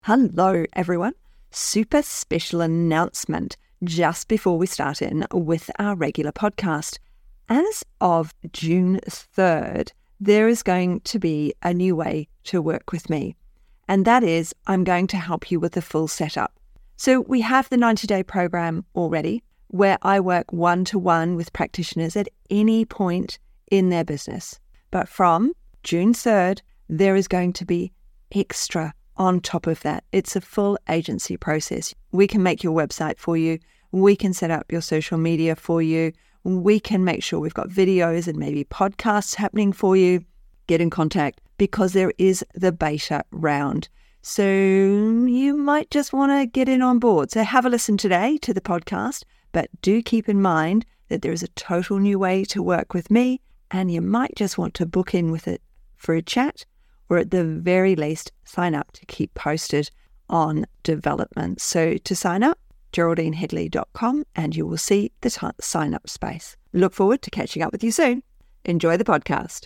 Hello, everyone. Super special announcement just before we start in with our regular podcast. As of June 3rd, there is going to be a new way to work with me. And that is, I'm going to help you with the full setup. So we have the 90-day program already, where I work one-to-one with practitioners at any point in their business. But from June 3rd, there is going to be extra on top of that. It's a full agency process. We can make your website for you. We can set up your social media for you. We can make sure we've got videos and maybe podcasts happening for you. Get in contact because there is the beta round. So you might just want to get in on board. So have a listen today to the podcast, but do keep in mind that there is a total new way to work with me, and you might just want to book in with it for a chat, or at the very least, sign up to keep posted on developments. So to sign up, GeraldineHeadley.com, and you will see the sign up space. Look forward to catching up with you soon. Enjoy the podcast.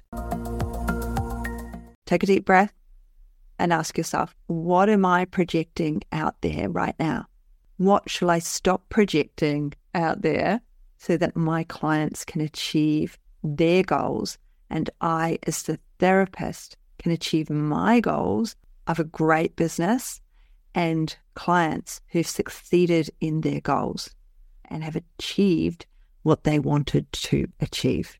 Take a deep breath and ask yourself, what am I projecting out there right now? What shall I stop projecting out there so that my clients can achieve their goals and I, as the therapist, can achieve my goals of a great business and clients who've succeeded in their goals and have achieved what they wanted to achieve.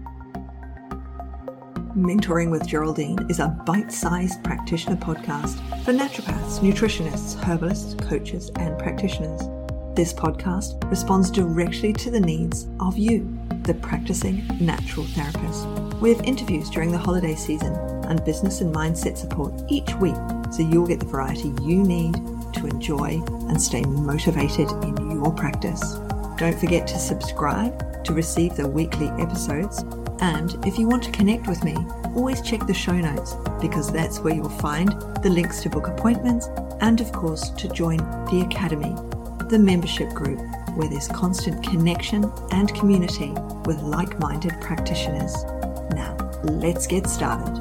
Mentoring with Geraldine is a bite-sized practitioner podcast for naturopaths, nutritionists, herbalists, coaches, and practitioners. This podcast responds directly to the needs of you, the practicing natural therapist. We have interviews during the holiday season and business and mindset support each week, so you'll get the variety you need to enjoy and stay motivated in your practice. Don't forget to subscribe to receive the weekly episodes. And if you want to connect with me, always check the show notes because that's where you'll find the links to book appointments and, of course, to join the Academy, the membership group where there's constant connection and community with like-minded practitioners. Now, let's get started.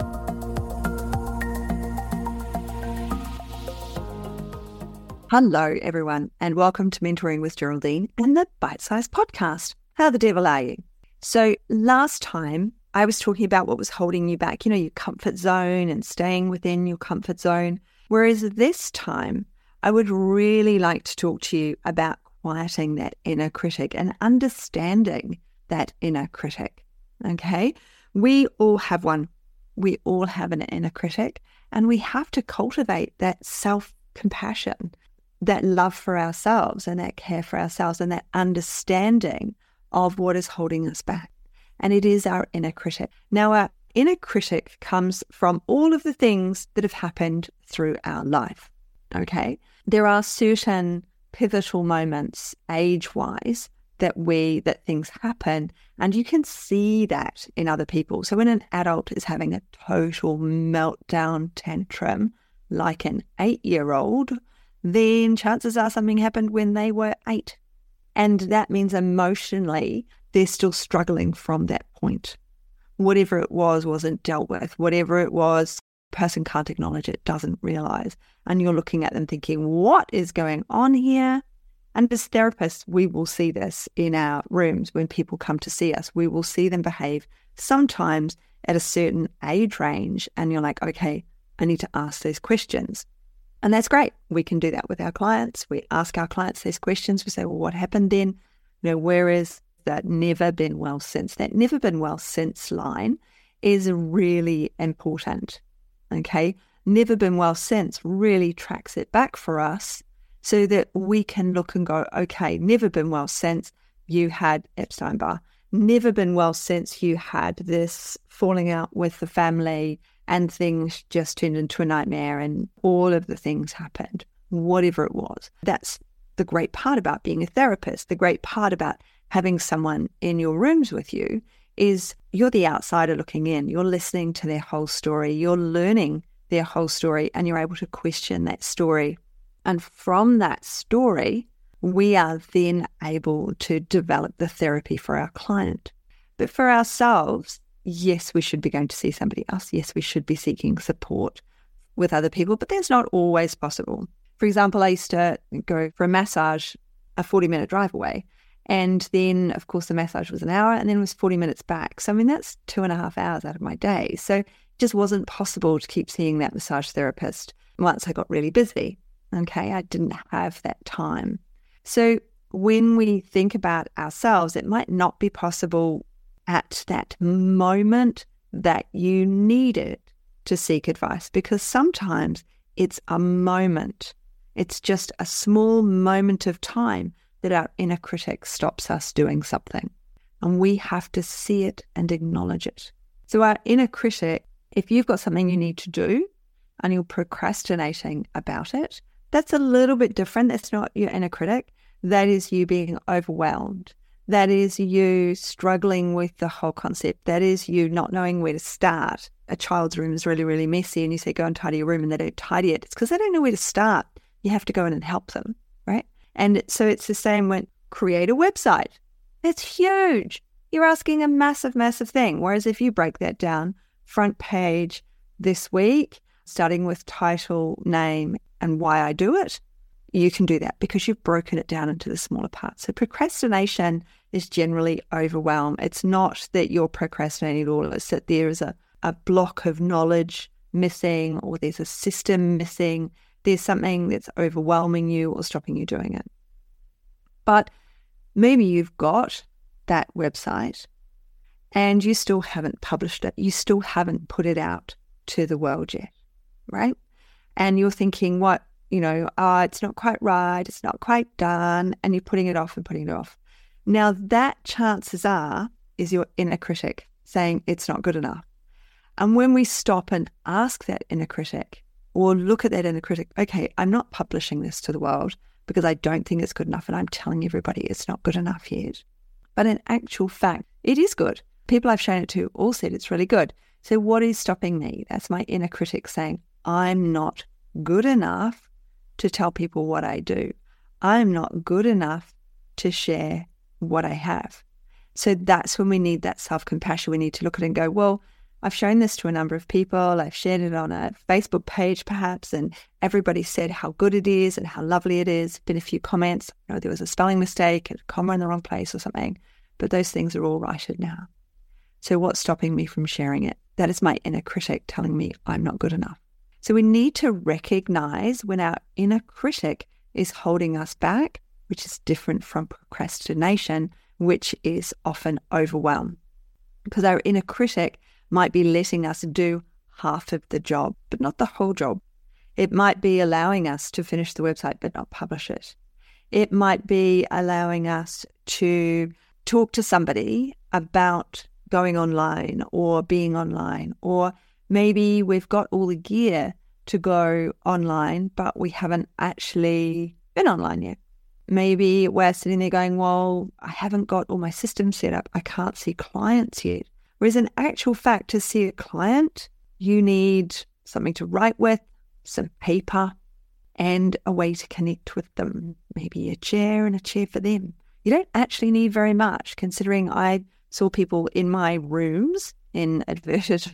Hello, everyone, and welcome to Mentoring with Geraldine and the Bite Size Podcast. How the devil are you? So last time I was talking about what was holding you back, your comfort zone and staying within your comfort zone. Whereas this time, I would really like to talk to you about quieting that inner critic and understanding that inner critic. Okay? We all have one. We all have an inner critic, and we have to cultivate that self-compassion, that love for ourselves and that care for ourselves and that understanding of what is holding us back. And it is our inner critic. Now, our inner critic comes from all of the things that have happened through our life. Okay? There are certain pivotal moments age-wise that things happen, and you can see that in other people. So when an adult is having a total meltdown tantrum, like an 8-year-old, then chances are something happened when they were 8. And that means emotionally, they're still struggling from that point. Whatever it was wasn't dealt with. Whatever it was, the person can't acknowledge it, doesn't realize. And you're looking at them thinking, what is going on here? And as therapists, we will see this in our rooms when people come to see us. We will see them behave sometimes at a certain age range. And you're like, okay, I need to ask these questions. And that's great. We can do that with our clients. We ask our clients these questions. We say, well, what happened then? Where is that never been well since? That never been well since line is really important. Okay? Never been well since really tracks it back for us so that we can look and go, okay, never been well since you had Epstein-Barr. Never been well since you had this falling out with the family and things just turned into a nightmare and all of the things happened, whatever it was. That's the great part about being a therapist. The great part about having someone in your rooms with you is you're the outsider looking in. You're listening to their whole story. You're learning their whole story, and you're able to question that story. And from that story, we are then able to develop the therapy for our client. But for ourselves, yes, we should be going to see somebody else. Yes, we should be seeking support with other people, but that's not always possible. For example, I used to go for a massage a 40-minute drive away. And then, of course, the massage was an hour and then it was 40 minutes back. So, I mean, that's 2.5 hours out of my day. So it just wasn't possible to keep seeing that massage therapist once I got really busy. Okay, I didn't have that time. So when we think about ourselves, it might not be possible at that moment that you needed to seek advice, because sometimes it's a moment. It's just a small moment of time that our inner critic stops us doing something. And we have to see it and acknowledge it. So our inner critic, if you've got something you need to do and you're procrastinating about it, that's a little bit different. That's not your inner critic. That is you being overwhelmed. That is you struggling with the whole concept. That is you not knowing where to start. A child's room is really, really messy and you say, go and tidy your room, and they don't tidy it. It's because they don't know where to start. You have to go in and help them, right? And so it's the same when create a website. It's huge. You're asking a massive, massive thing. Whereas if you break that down, front page this week, starting with title, name, and why I do it, you can do that because you've broken it down into the smaller parts. So procrastination is generally overwhelm. It's not that you're procrastinating at all. It's that there is a block of knowledge missing, or there's a system missing. There's something that's overwhelming you or stopping you doing it. But maybe you've got that website and you still haven't published it. You still haven't put it out to the world yet, right? And you're thinking, it's not quite right. It's not quite done. And you're putting it off and putting it off. Now that, chances are, is your inner critic saying it's not good enough. And when we stop and ask that inner critic, or look at that inner critic, okay, I'm not publishing this to the world because I don't think it's good enough, and I'm telling everybody it's not good enough yet. But in actual fact, it is good. People I've shown it to all said it's really good. So what is stopping me? That's my inner critic saying, I'm not good enough to tell people what I do. I'm not good enough to share what I have. So that's when we need that self-compassion. We need to look at it and go, well, I've shown this to a number of people. I've shared it on a Facebook page perhaps, and everybody said how good it is and how lovely it is. Been a few comments. There was a spelling mistake, a comma in the wrong place or something. But those things are all righted now. So what's stopping me from sharing it? That is my inner critic telling me I'm not good enough. So we need to recognize when our inner critic is holding us back, which is different from procrastination, which is often overwhelm. Because our inner critic might be letting us do half of the job, but not the whole job. It might be allowing us to finish the website, but not publish it. It might be allowing us to talk to somebody about going online or being online, or maybe we've got all the gear to go online, but we haven't actually been online yet. Maybe we're sitting there going, well, I haven't got all my systems set up. I can't see clients yet. Whereas in actual fact, to see a client, you need something to write with, some paper, and a way to connect with them. Maybe a chair and a chair for them. You don't actually need very much, considering I saw people in my rooms, in inverted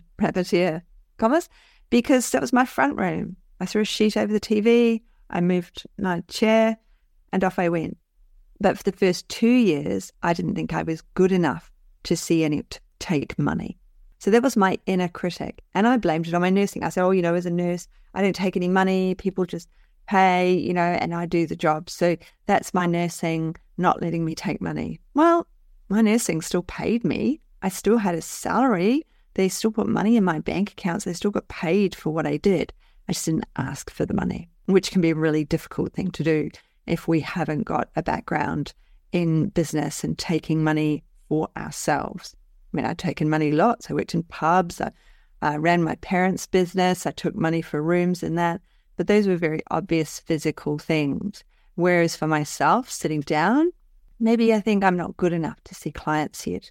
commas, because that was my front room. I threw a sheet over the TV, I moved my chair, and off I went. But for the first 2 years, I didn't think I was good enough to see any take money. So that was my inner critic. And I blamed it on my nursing. I said, as a nurse, I don't take any money. People just pay, and I do the job. So that's my nursing not letting me take money. Well, my nursing still paid me. I still had a salary. They still put money in my bank accounts. They still got paid for what I did. I just didn't ask for the money, which can be a really difficult thing to do if we haven't got a background in business and taking money for ourselves. I mean, I'd taken money lots. I worked in pubs. I ran my parents' business. I took money for rooms and that. But those were very obvious physical things. Whereas for myself, sitting down, maybe I think I'm not good enough to see clients yet.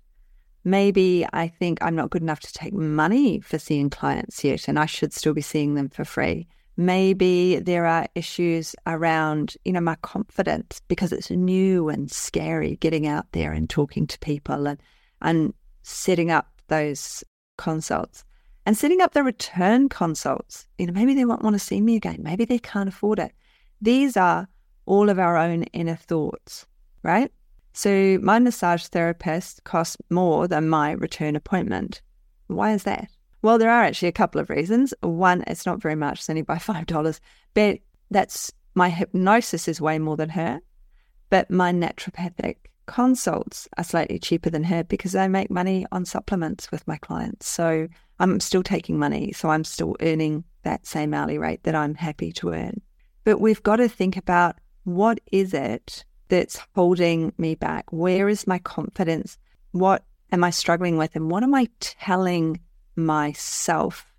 Maybe I think I'm not good enough to take money for seeing clients yet, and I should still be seeing them for free. Maybe there are issues around, my confidence, because it's new and scary getting out there and talking to people and setting up those consults. And setting up the return consults. Maybe they won't want to see me again. Maybe they can't afford it. These are all of our own inner thoughts, right? So my massage therapist costs more than my return appointment. Why is that? Well, there are actually a couple of reasons. One, it's not very much, it's only by $5, but that's my hypnosis is way more than her. But my naturopathic consults are slightly cheaper than her because I make money on supplements with my clients. So I'm still taking money. So I'm still earning that same hourly rate that I'm happy to earn. But we've got to think about, what is it that's holding me back? Where is my confidence? What am I struggling with? And what am I telling myself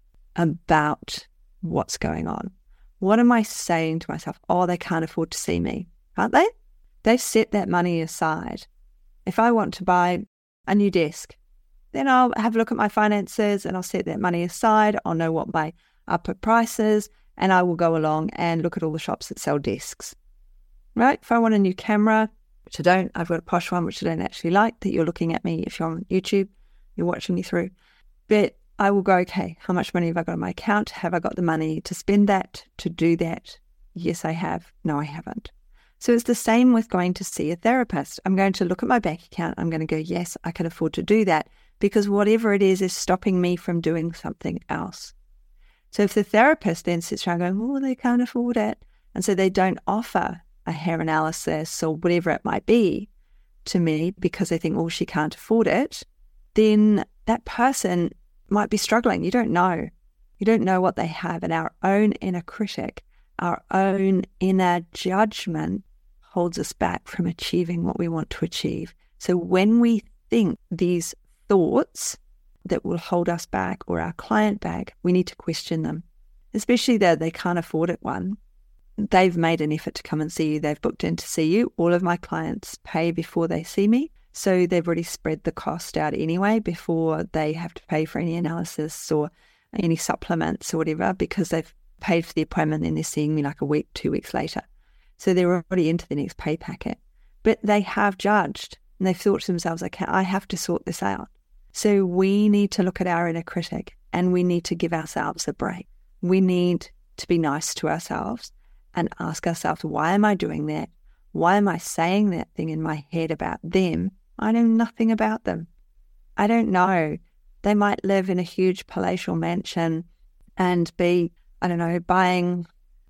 about what's going on? What am I saying to myself? Oh, they can't afford to see me, aren't they? They've set that money aside. If I want to buy a new desk, then I'll have a look at my finances and I'll set that money aside. I'll know what my upper price is, and I will go along and look at all the shops that sell desks, right? If I want a new camera, which I don't, I've got a posh one, which I don't actually like, that you're looking at me if you're on YouTube, you're watching me through. But I will go, okay, how much money have I got in my account? Have I got the money to spend that, to do that? Yes, I have. No, I haven't. So it's the same with going to see a therapist. I'm going to look at my bank account. I'm going to go, yes, I can afford to do that, because whatever it is stopping me from doing something else. So if the therapist then sits around going, oh, they can't afford it, and so they don't offer a hair analysis or whatever it might be to me because they think, oh, she can't afford it, then that person might be struggling. You don't know. You don't know what they have. And our own inner critic, our own inner judgment holds us back from achieving what we want to achieve. So when we think these thoughts that will hold us back or our client back, we need to question them, especially that they can't afford it one. They've made an effort to come and see you. They've booked in to see you. All of my clients pay before they see me. So they've already spread the cost out anyway before they have to pay for any analysis or any supplements or whatever, because they've paid for the appointment and they're seeing me like a week, 2 weeks later. So they're already into the next pay packet. But they have judged and they've thought to themselves, okay, I have to sort this out. So we need to look at our inner critic and we need to give ourselves a break. We need to be nice to ourselves and ask ourselves, why am I doing that? Why am I saying that thing in my head about them? I know nothing about them. I don't know. They might live in a huge palatial mansion and be, I don't know, buying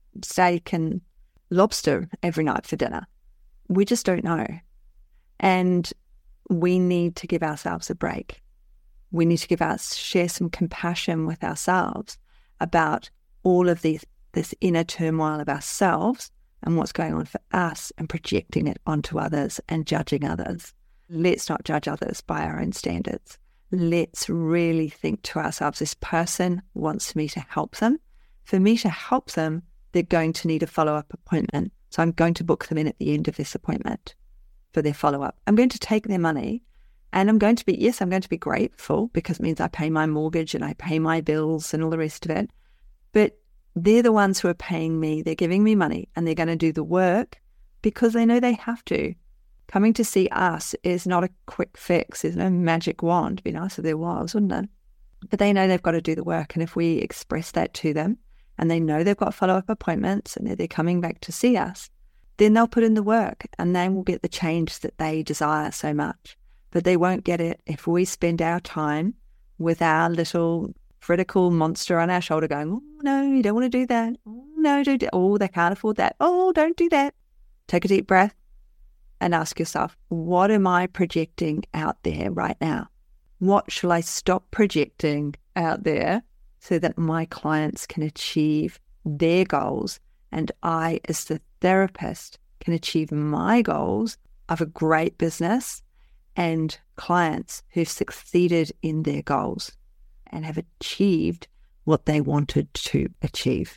steak and lobster every night for dinner. We just don't know. And we need to give ourselves a break. We need to share some compassion with ourselves about all of this inner turmoil of ourselves and what's going on for us, and projecting it onto others and judging others. Let's not judge others by our own standards. Let's really think to ourselves, this person wants me to help them. For me to help them, they're going to need a follow-up appointment. So I'm going to book them in at the end of this appointment for their follow-up. I'm going to take their money and I'm going to be grateful, because it means I pay my mortgage and I pay my bills and all the rest of it. But they're the ones who are paying me. They're giving me money and they're going to do the work because they know they have to. Coming to see us is not a quick fix. There's no magic wand. It'd be nice if there was, wouldn't it? But they know they've got to do the work. And if we express that to them and they know they've got follow-up appointments and they're coming back to see us, then they'll put in the work and they will get the change that they desire so much. But they won't get it if we spend our time with our little critical monster on our shoulder going, oh, no, you don't want to do that. Oh, no, don't do that. Oh, they can't afford that. Oh, don't do that. Take a deep breath and ask yourself, what am I projecting out there right now? What shall I stop projecting out there so that my clients can achieve their goals and I, as the therapist, can achieve my goals of a great business and clients who've succeeded in their goals and have achieved what they wanted to achieve.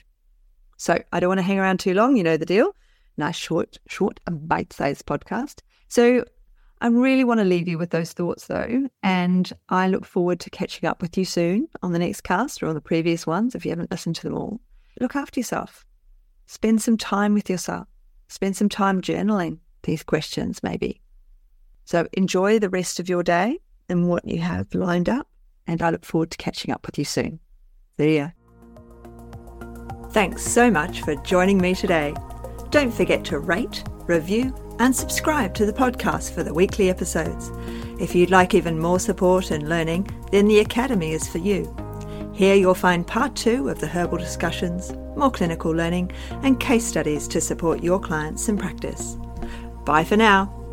So I don't want to hang around too long. You know the deal. Nice, short, bite-sized podcast. So I really want to leave you with those thoughts though. And I look forward to catching up with you soon on the next cast or on the previous ones if you haven't listened to them all. Look after yourself. Spend some time with yourself. Spend some time journaling these questions maybe. So enjoy the rest of your day and what you have lined up. And I look forward to catching up with you soon. See ya. Thanks so much for joining me today. Don't forget to rate, review, and subscribe to the podcast for the weekly episodes. If you'd like even more support and learning, then the Academy is for you. Here you'll find part 2 of the herbal discussions, more clinical learning, and case studies to support your clients in practice. Bye for now.